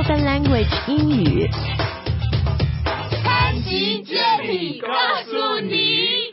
Open Language 英语。 潘吉接力告诉你。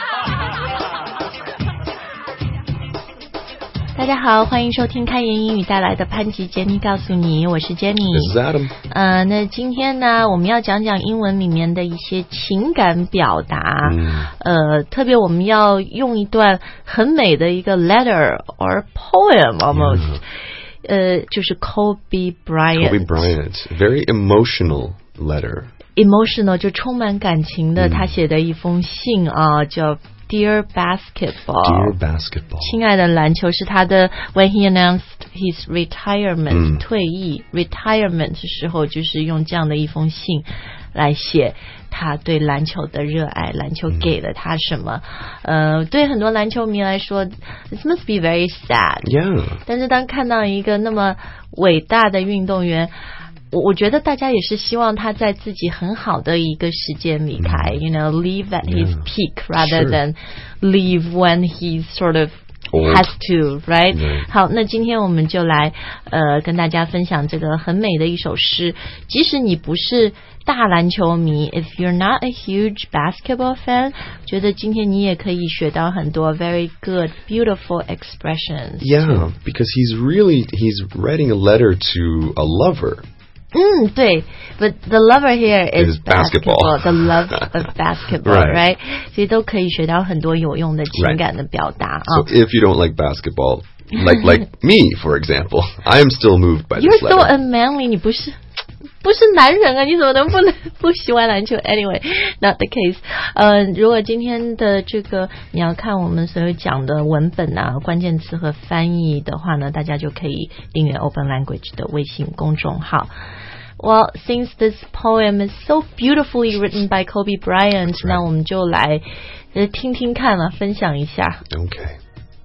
大家好，欢迎收听开言英语带来的潘吉杰尼告诉你，我是 Jenny。 This is Adam。 那今天呢，我们要讲讲英文里面的一些情感表达。特别我们要用一段很美的一个 letter or poem almost。就是 Kobe Bryant。 Kobe Bryant, very emotional letter. Emotional 就充满感情的，他写的一封信啊，叫Dear Basketball. Dear Basketball. 亲爱的篮球，是他的 when he announced his retirement，退役 retirement 的时候，就是用这样的一封信来写他对篮球的热爱，篮球给了他什么。对很多篮球迷来说 this must be very sad. Yeah. 但是当看到一个那么伟大的运动员，我觉得大家也是希望他在自己很好的一个时间离开，you know, leave at his peak rather than leave when he sort of has to, right? 好，那今天我们就来跟大家分享这个很美的一首诗。即使你不是大篮球迷 if you're not a huge basketball fan， 觉得今天你也可以学到很多 very good, beautiful expressions. Yeah, because he's writing a letter to a lover. 对 but the lover here is basketball. The love of basketball, right? 所以都可以学到很多有用的情感的表达啊。 So if you don't like basketball, like me, for example, I am still moved by You're this so letter. unmanly. 你不是男人啊，你怎么能不喜欢篮球 Anyway, not the case. 如果今天的这个你要看我们所有讲的文本啊，关键词和翻译的话呢，大家就可以订阅 Open Language 的微信公众号。Well, since this poem is so beautifully written by Kobe Bryant, 那我们就来听听看了，分享一下。 Okay.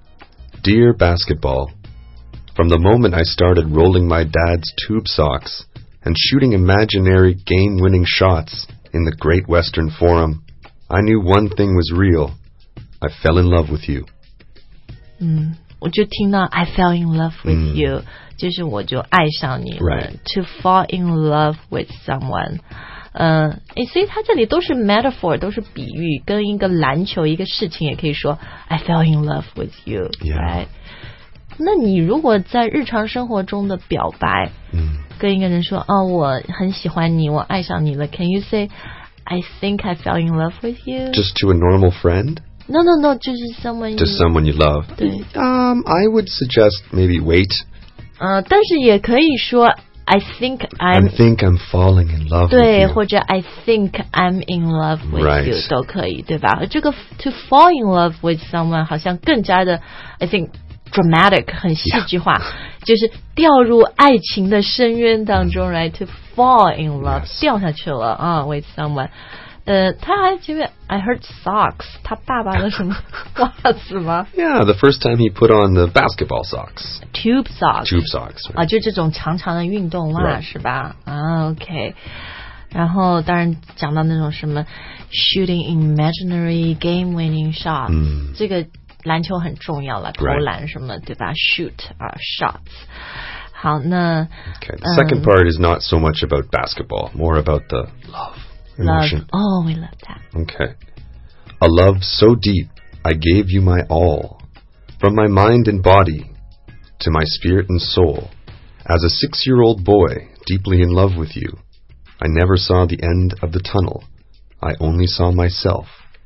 Dear Basketball, from the moment I started rolling my dad's tube socks and shooting imaginary game-winning shots in the Great Western Forum, I knew one thing was real. I fell in love with you. 我就听到 I fell in love with you，就是我就爱上你了。 Right. To fall in love with someone， 所以它这里都是 metaphor， 都是比喻，跟一个篮球一个事情也可以说 I fell in love with you， Yeah. right? 那你如果在日常生活中的表白，跟一个人说我很喜欢你，我爱上你了 Can you say I think I fell in love with you? Just to a normal friend? No, 就是 someone To someone you love? 对。 I would suggest maybe wait. 但是也可以说 I think I'm falling in love 对 with you. 或者 I think I'm in love with Right. you 都可以，对吧？这个 to fall in love with someone 好像更加的 I think dramatic 很戏剧化，就是掉入爱情的深渊当中 right? To fall in love 掉下去了with someone。他还前面 I heard socks， 他爸爸的什么袜子吗？ Yeah, the first time he put on the basketball socks. Tube socks Tube socks. Right? 就这种长长的运动袜 Right. 是吧？OK。然后当然讲到那种什么 shooting imaginary game winning shots，这个篮球很重要了，投篮什么对吧 ？Shoot shots。好，那 Okay. The second part is not so much about basketball, more about the love. Emotion. love. We love that. Okay. A love so deep, I gave you my all. From my mind and body to my spirit and soul. As a 6-year-old boy, deeply in love with you. I never saw the end of the tunnel. I only saw myself.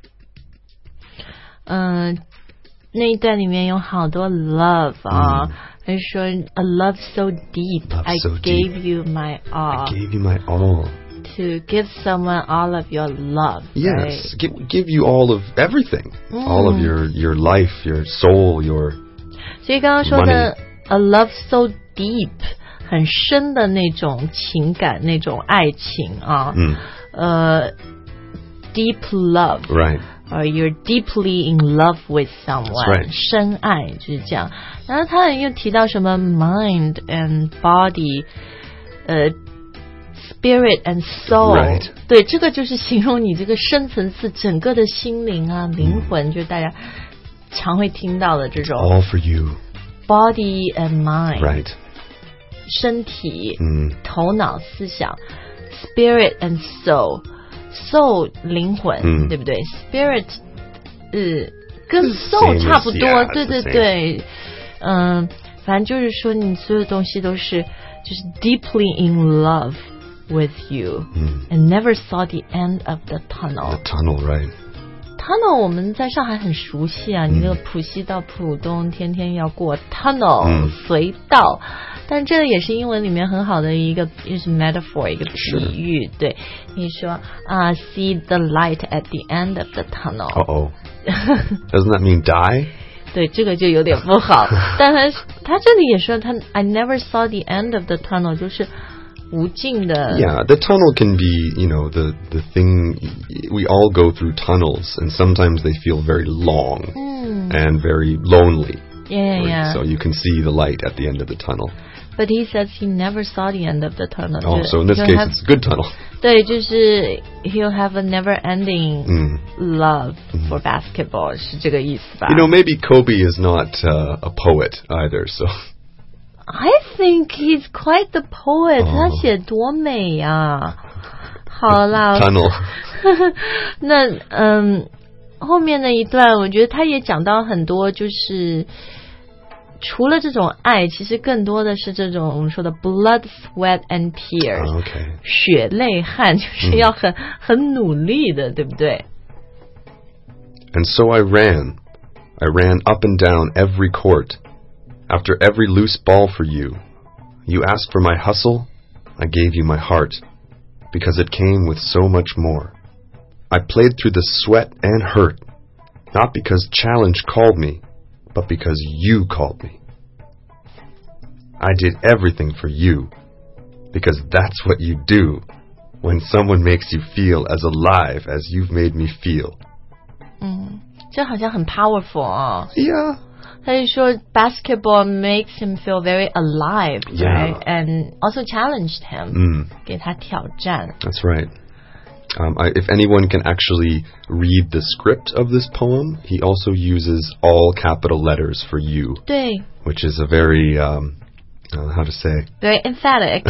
那一段里面有好多 love 他说 A love so deep, Love I so gave deep. you my all. I gave you my all. To give someone all of your love. Yes, give you all of everything. All of your life, your soul, your 所以刚刚说的 A love so deep 很深的那种情感，那种爱情deep love. right. Or you're deeply in love with someone. That's right. 深爱就是这样。然后他又提到什么 mind and body， spirit and soul. Right. 对，这个就是形容你这个深层次整个的心灵啊，灵魂，就是大家常会听到的这种 All for you. body and mind. Right. 身体、头脑、思想 ，spirit and soul 灵魂，对不对 ？spirit 跟 soul 差不多，对对对，反正就是说你所有东西都是就是 deeply in love with you and never saw the end of the tunnel. The tunnel, right? Tunnel 我们在上海很熟悉啊，你那个浦西到浦东天天要过 tunnel 隧道，但这也是英文里面很好的一个就是 metaphor 一个比喻，对，你说see the light at the end of the tunnel. Doesn't that mean die? 对，这个就有点不好，但他这里也说I never saw the end of the tunnel， 就是无尽的。 Yeah, the tunnel can be, the thing, we all go through tunnels, and sometimes they feel very long and very lonely. Yeah. So you can see the light at the end of the tunnel. But he says he never saw the end of the tunnel. So in this case, it's a good tunnel. 对，就是 he'll have a never-ending love for basketball， 是这个意思吧 maybe Kobe is not a poet either, so... I think he's quite the poet. 他写多美啊！好啦 ，tunnel 那后面那一段，我觉得他也讲到很多，就是除了这种爱，其实更多的是这种我们说的 blood, sweat and tears， 血泪汗，就是要很努力的，对不对 ？And so I ran up and down every court. After every loose ball for you, you asked for my hustle, I gave you my heart, because it came with so much more. I played through the sweat and hurt, not because challenge called me, but because you called me. I did everything for you, because that's what you do when someone makes you feel as alive as you've made me feel. 这好像很 powerful 啊。 Yeah. 他就说 basketball makes him feel very alive, yeah. right? And also challenged him. 给他挑战。 That's right. If anyone can actually read the script of this poem, he also uses all capital letters for you. 对。 Which is a very, how to say? Very emphatic.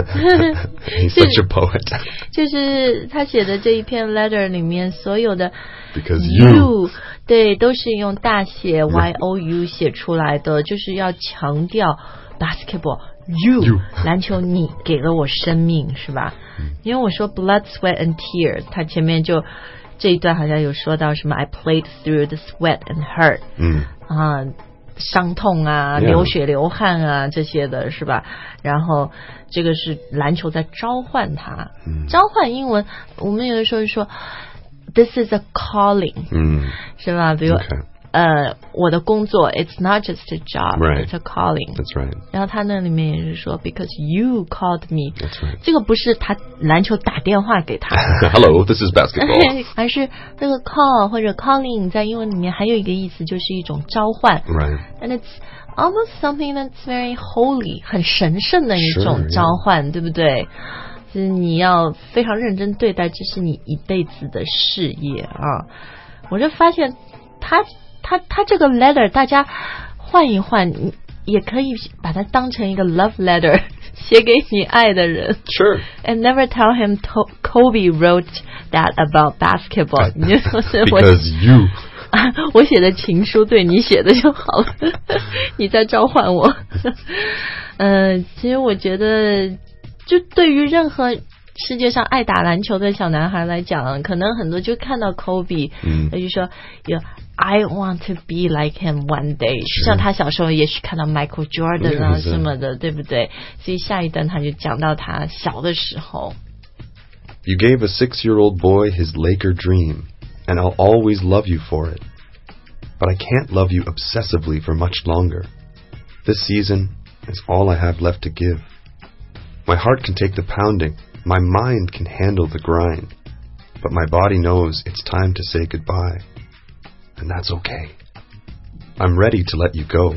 He's such a poet. 就是他写的这一篇 letter 里面所有的 Because you 对，都是用大写 YOU 写出来的，就是要强调 basketball you 篮球你给了我生命，是吧？因为我说 blood, sweat and tears， 他前面就这一段好像有说到什么 I played through the sweat and hurt， 伤痛啊，流血流汗啊这些的是吧？然后这个是篮球在召唤他，召唤英文我们有的时候说 This is a calling， 是吧？比如我的工作 It's not just a job， right. It's a calling。 That's right。 然后他那里面也是说 Because you called me， That's right。 这个不是他篮球打电话给他 Hello, this is basketball 而是这个 call 或者 calling 在英文里面还有一个意思就是一种召唤 Right。 And it's almost something that's very holy， 很神圣的一种召唤，对不对？就是你要非常认真对待，这是你一辈子的事业啊！我就发现他这个 letter， 大家换一换，也可以把它当成一个 love letter， 写给你爱的人。 Sure. And never tell him Kobe wrote that about basketball. Because you. 我写的情书对你写的就好了，你在召唤我。其实我觉得。就对于任何世界上爱打篮球的小男孩来讲，可能很多就看到 Kobe， 他就说 I want to be like him one day， 像他小时候也许看到 Michael Jordan 啊什么的，对不对？所以下一段他就讲到他小的时候。 You gave a 6-year-old boy his Laker dream, and I'll always love you for it. But I can't love you obsessively for much longer. This season is all I have left to give.My heart can take the pounding, my mind can handle the grind, but my body knows it's time to say goodbye, and that's okay. I'm ready to let you go.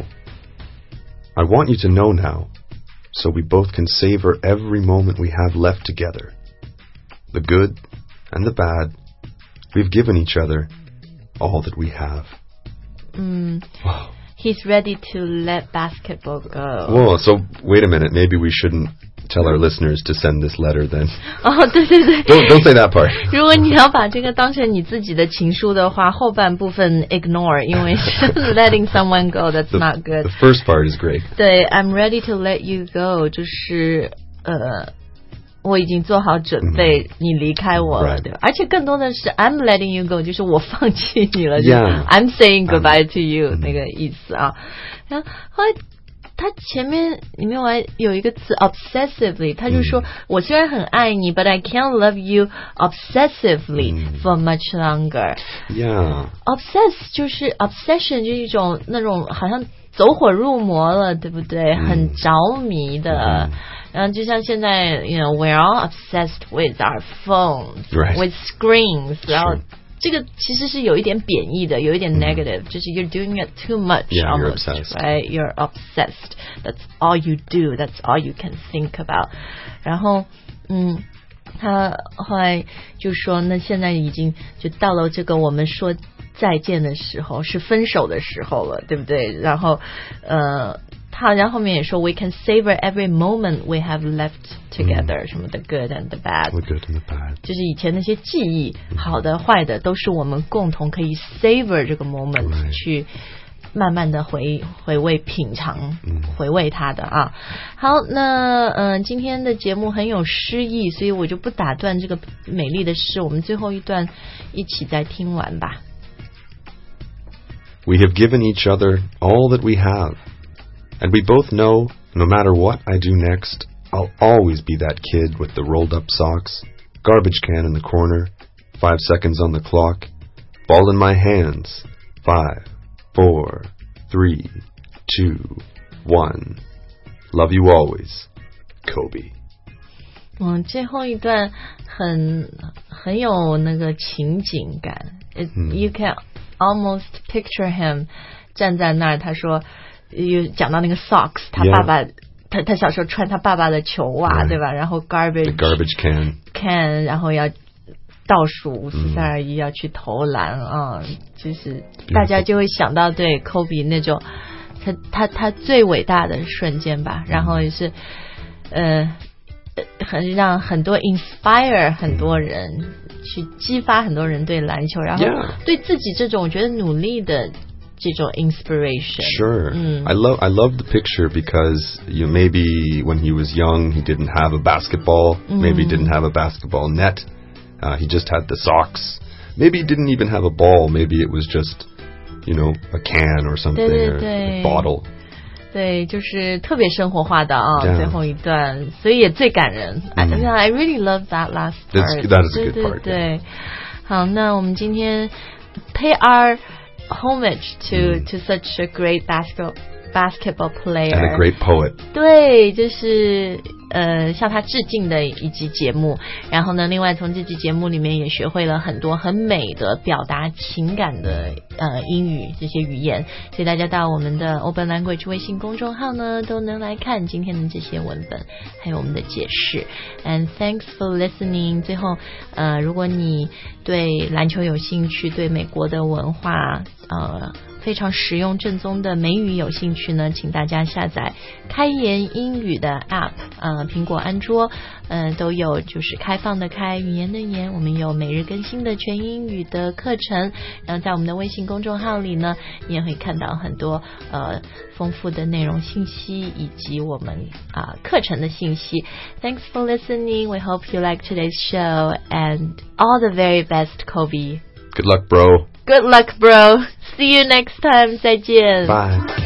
I want you to know now, so we both can savor every moment we have left together. The good and the bad, we've given each other all that we have. He He's ready to let basketball go. Whoa, so wait a minute. Maybe we shouldn't tell our listeners to send this letter then. 哦，对对对。 Don't say that part. 如果你要把这个当成你自己的情书的话，后半部分 ignore， 因为是 letting someone go, that's not good. The first part is great. 对 ，I'm ready to let you go， 就是我已经做好准备，你离开我了， Right. 对吧？而且更多的是 I'm letting you go， 就是我放弃你了， Yeah. I'm saying goodbye to you， 那个意思啊。然后后来他前面里面还有一个词 obsessively， 他就说我虽然很爱你 ，but I can't love you obsessively for much longer。 Yeah. Obsess 就是 obsession， 就是一种那种好像走火入魔了，对不对？很着迷的。然后就像现在 ，you know, we're all obsessed with our phones, Right. with screens， 然后这个其实是有一点贬义的，有一点 negative， 就是 you're doing it too much, Yeah, you're almost, obsessed. right? You're obsessed. That's all you do. That's all you can think about. 然后，他后来就说，那现在已经就到了这个我们说再见的时候，是分手的时候了，对不对？然后，他好像后面也说 we can savor every moment we have left together，什么 the good and the bad， The good and the bad， 就是以前那些记忆，好的坏的，都是我们共同可以 savor 这个 moment， 去慢慢的回味品尝，回味它的啊。好，那今天的节目很有诗意，所以我就不打断这个美丽的诗，我们最后一段一起再听完吧。 We have given each other all that we have, and we both know, no matter what I do next, I'll always be that kid with the rolled-up socks, garbage can in the corner, 5 seconds on the clock, ball in my hands, 5, 4, 3, 2, 1. Love you always, Kobe. 最后一段很有那个情景感。You can almost picture him 站在那儿，他说又讲到那个 socks， 他爸爸他小时候穿他爸爸的球袜，对吧？然后 The garbage can， 然后要倒数5421要去投篮啊，就是大家就会想到对 Kobe 那种他最伟大的瞬间吧，然后也是让很多 inspire 很多人，去激发很多人对篮球，然后对自己这种我觉得努力的这种 inspiration. Sure. I love the picture because maybe when he was young he didn't have a basketball, maybe he didn't have a basketball net. He just had the socks. Maybe he didn't even have a ball, maybe it was just, a can or something, 对 or a bottle. 对，就是特别生活化的啊，最后一段，所以也最感人。I really love that last part. That is a good part. 对，好，那我们今天 pay our homage to such a great basketball player and a great poet. 对，就是向他致敬的一集节目。然后呢，另外从这集节目里面也学会了很多很美的表达情感的英语这些语言，所以大家到我们的 Open Language 微信公众号呢都能来看今天的这些文本还有我们的解释。And thanks for listening. 最后如果你对篮球有兴趣，对美国的文化非常实用正宗的美语有兴趣呢，请大家下载开言英语的 App， 苹果安卓都有，就是开放的开，语言的言，我们有每日更新的全英语的课程，然后在我们的微信公众号里呢，你也会看到很多丰富的内容信息以及我们课程的信息。Thanks for listening. We hope you like today's show and all the very best, Kobe. Good luck, bro. Good luck, bro. See you next time. 再见。 Bye.